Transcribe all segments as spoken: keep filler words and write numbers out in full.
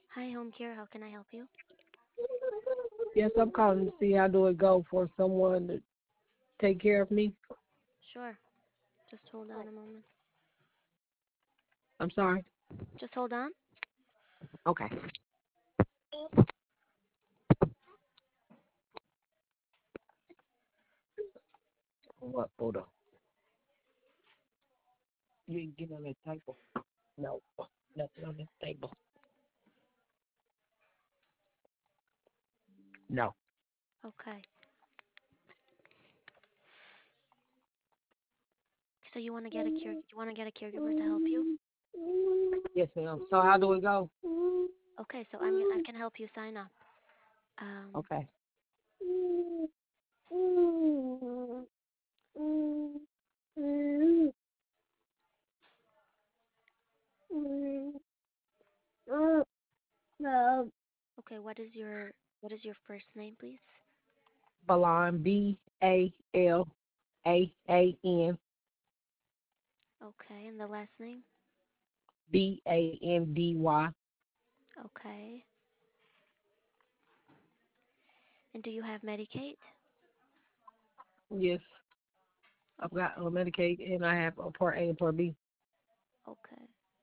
Hi, home care. How can I help you? Yes, I'm calling to see how do it go for someone to take care of me. Sure. Just hold on a moment. I'm sorry. Just hold on. Okay. What photo? You didn't get on that table. No, nothing on this table. No. Okay. So you want to get a care? You want to get a caregiver to help you? Yes, ma'am. So how do it go? Okay. So I'm. I can help you sign up. Um. Okay. Okay. What is your What is your first name, please? Balon B A L A A N Okay. And the last name? B A N D Y. Okay. And do you have Medicaid? Yes, I've got a Okay. Medicaid and I have a Part A and Part B. Okay.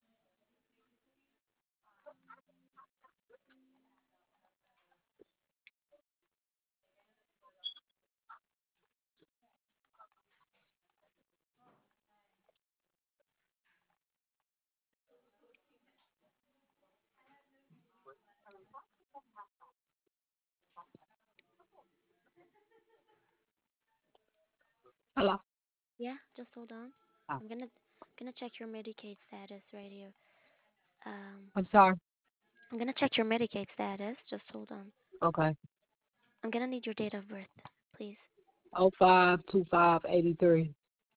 Hello. Yeah. Just hold on. Oh, I'm gonna gonna check your Medicaid status right here. Um. I'm sorry. I'm gonna check your Medicaid status. Just hold on. Okay. I'm gonna need your date of birth, please. Oh five two five eighty three.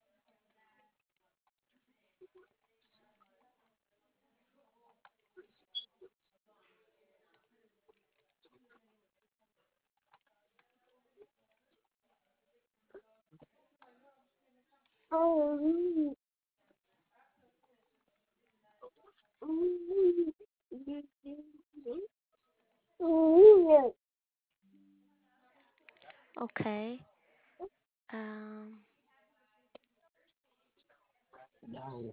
Okay. Um. No.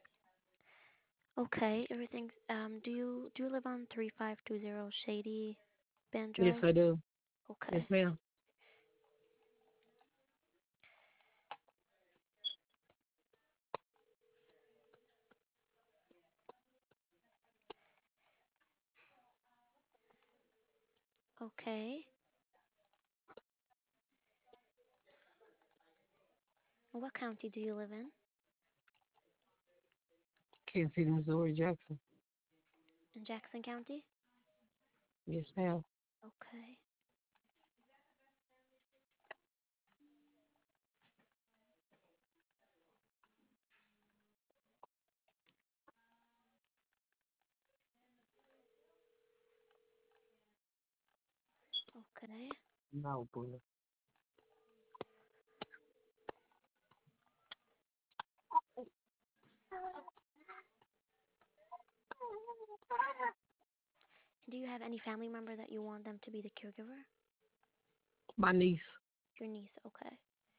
Okay. Everything's. Um. Do you do you live on three five two zero Shady Bend Yes, Drive? I do. Okay. Yes, ma'am. Okay. What county do you live in? Kansas City, Missouri, Jackson. In Jackson County? Yes, ma'am. Okay. Okay. No, boo. Do you have any family member that you want them to be the caregiver? My niece. Your niece. Okay.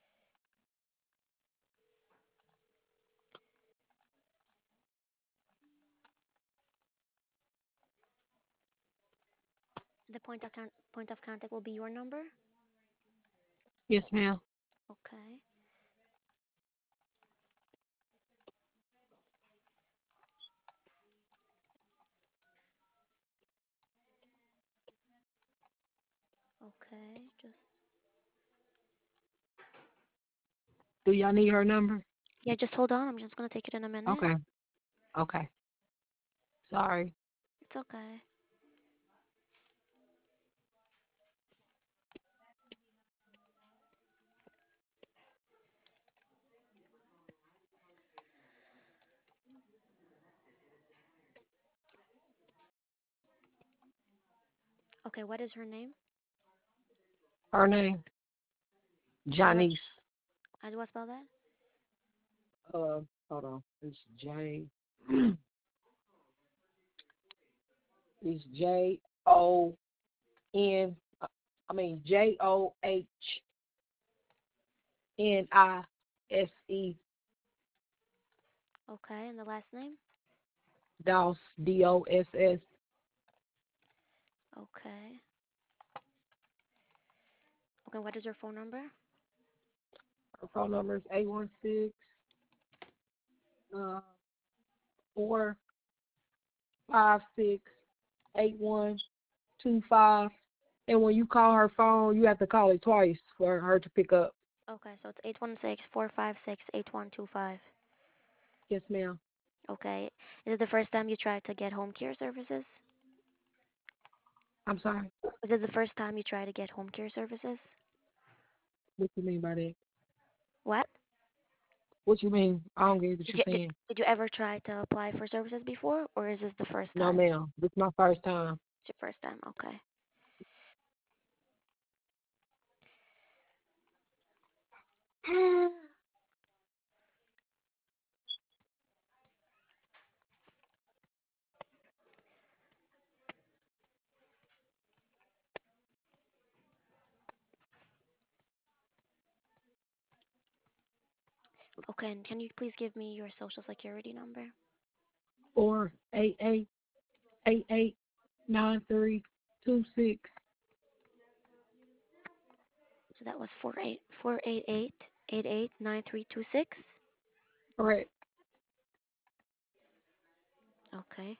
The point of con- point of contact will be your number. Yes, ma'am. Okay. Okay. Just Do y'all need her number? yeah. Just hold on. I'm just gonna take it in a minute. Okay. Okay. Sorry. It's okay. Okay. What is her name? Her name? How do I Janice. how do I spell that? Uh, hold on. It's J. It's J O N. I mean J O H N I S E. Okay, and the last name? Doss, D O S S. Okay. Okay, what is your phone number? Her phone number is eight one six uh four five six eight one two five. And when you call her phone, you have to call it twice for her to pick up. Okay, so it's eight one six, four five six, eight one two five. Yes, ma'am. Okay. Is it the first time you tried to get home care services? I'm sorry. Is it the first time you tried to get home care services? What you mean by that? What? What you mean? I don't get what Did you're you did, saying. did you ever try to apply for services before, or is this the first No, time? ma'am. This is my first time. It's your first time. Okay. Okay, and can you please give me your social security number? Four eight eight eight eight nine three two six. So that was four eight four eight eight eight eight nine three two six. Correct. Okay.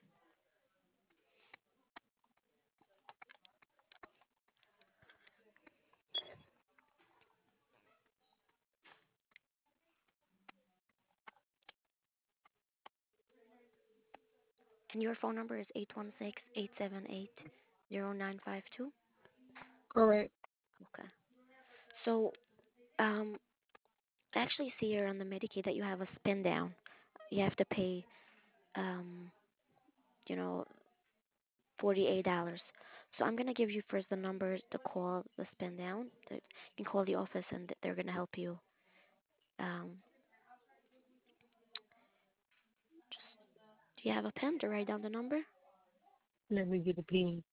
And your phone number is eight one six, eight seven eight, zero nine five two. Correct. Okay. So, um, I actually see here on the Medicaid that you have a spin down. You have to pay, um, you know, forty-eight dollars. So I'm gonna give you first the number to call the spin down. The- You can call the office and they're gonna help you. Um, just do you have a pen to write down the number? Let me get a pen.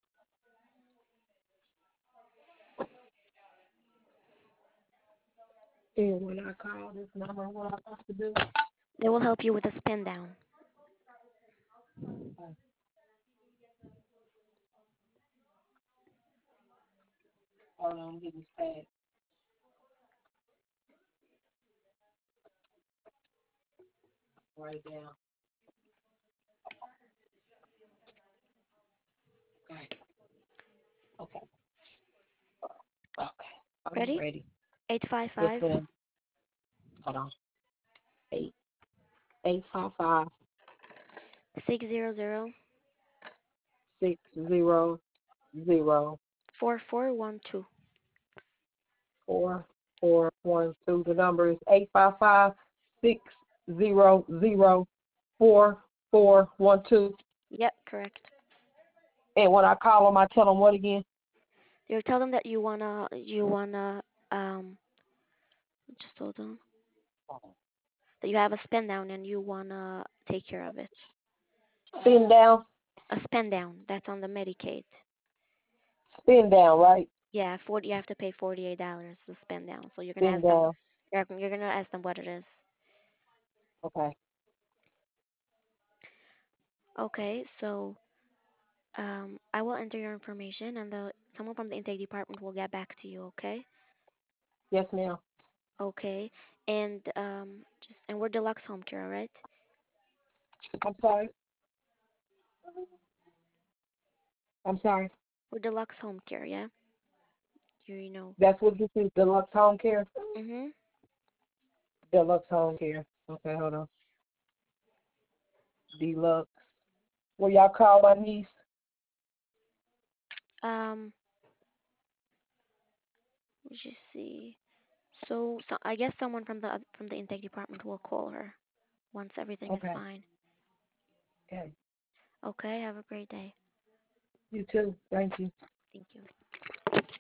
And when I call this number, what I have to do? They will help you with a spin down. Okay. Hold on, get this pad. Write it down. Okay. Okay. Okay. I'm Ready? ready. Eight five Yes, five ma'am. Hold on. Eight eight five five six zero zero six zero zero four four one two. four four one two. The number is eight five five six zero zero four four one two. Yep, correct. And when I call them, I tell them what again? You tell them that you wanna you wanna um just hold on. That you have a spend down and you wanna take care of it. Spin down, A spend down. That's on the Medicaid. spin down, right? Yeah, forty. You have to pay forty-eight dollars to spend down. So you're gonna Spin ask them. down. You're, you're gonna ask them what it is. Okay. Okay, so um, I will enter your information, and the someone from the intake department will get back to you. Okay. Yes, ma'am. Okay. And um, just and we're deluxe home care, all right? I'm sorry. I'm sorry. We're deluxe home care, yeah. You, you know. That's what this is, deluxe home care? Mhm. Deluxe home care. Okay, hold on. Deluxe. Will y'all call my niece? Um, let's just see. So, so I guess someone from the oth- from the intake department will call her once everything is Okay. fine. Okay. Okay. Have a great day. You too. Thank you. Thank you.